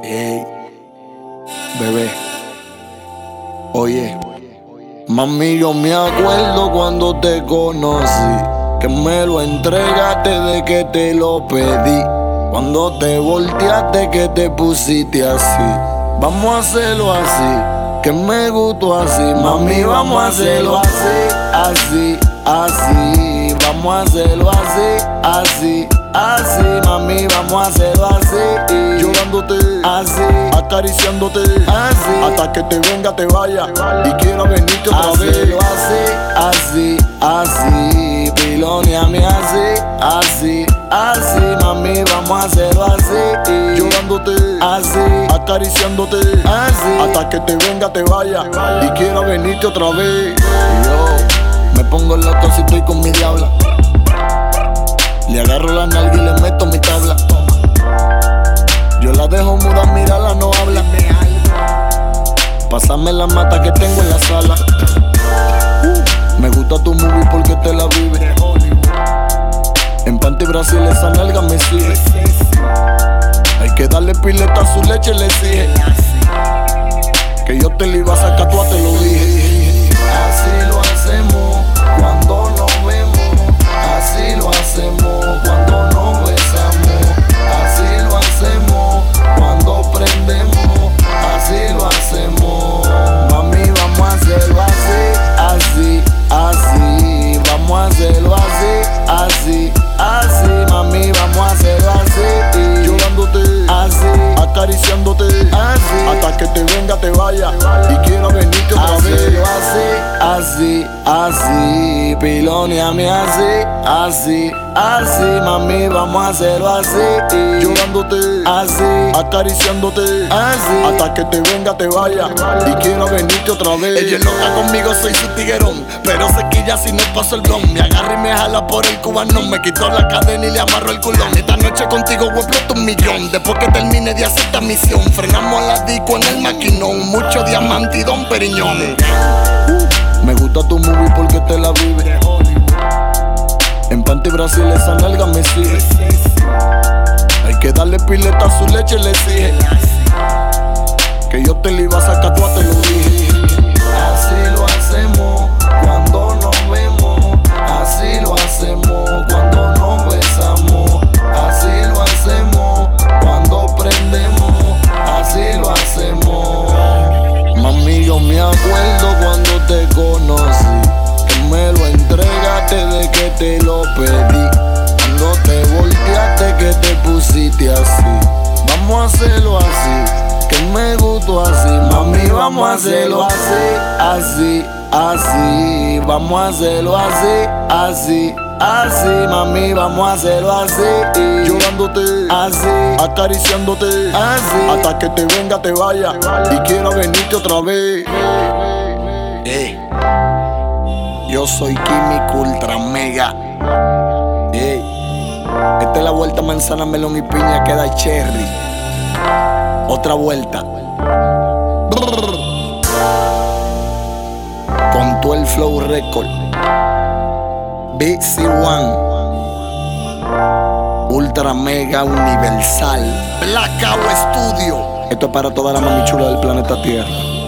Ey, bebé, oye, mami, yo me acuerdo cuando te conocí, que me lo entregaste de que te lo pedí. Cuando te volteaste que te pusiste así. Vamos a hacerlo así, que me gustó así. Mami, vamos a hacerlo así, así. Vamos a hacerlo así, mami, vamos a hacerlo así. Llorándote, así, acariciándote, así, hasta que te venga, te vaya y quiera venirte otra vez. Así, piloneame así, mami, vamos a hacerlo así. Llorándote, así, acariciándote, así, hasta que te venga, te vaya y quiera venirte otra vez. Y yo me pongo loco si estoy con mi diabla. Le agarro la nalga y le meto mi tabla. Yo la dejo muda, mírala, no habla. Pásame la mata que tengo en la sala. Me gusta tu movie porque te la vive. En Panty Brasil esa nalga me sigue. Hay que darle pileta a su leche, le exige. Que yo te la iba a sacar, tú te lo dije. Así lo hacemos cuando nos vemos. Así lo hacemos cuando nos besamos. Así lo hacemos cuando prendemos. Así lo hacemos. Mami, vamos a hacerlo así. Vamos a hacerlo así, mami, vamos a hacerlo así. Llorándote, así, acariciándote, así, hasta que te venga, te vaya y quiera venirte otra vez. Así, piloneame así, mami, vamos a hacerlo así. Llorándote, así, acariciándote, así, hasta que te venga, te vaya y quiera venirte otra vez. Ella es loca conmigo, soy su tiguerón, pero se quilla si no paso el blon. Me agarra y me jala por el cubano, me quitó la cadena y le amarro el culón. Esta noche contigo voy a explotar 1 millón. Después que termine de hacer esta misión, frenamos a la disco en el maquinón. Mucho diamante y Don Periñón. Me gusta tu movie porque te la vive. En Panty Brasil esa nalga me sigue. Hay que darle pileta a su leche, le exige. Que yo te la iba a sacar, tú te lo dije. Así lo hacemos cuando nos vemos. Así lo hacemos cuando nos besamos. Así lo hacemos cuando prendemos. Así lo hacemos. Mami, yo me acuerdo cuando te conocí, que me lo entregaste de que te lo pedí. Cuando te volteaste que te pusiste así. Vamos a hacerlo así, que me gustó así. Mami, vamos a hacerlo así. Vamos a hacerlo así, mami, vamos a hacerlo así. Llorándote, así, acariciándote, así, hasta que te venga, te vaya y quiera venirte otra vez. Yo soy Químico Ultra Mega. Esta es la vuelta manzana, melón y piña, queda cherry. Otra vuelta. Con todo el flow record. BC1 Ultra Mega Universal Blackout Studio. Esto es para toda la mami chula del planeta Tierra.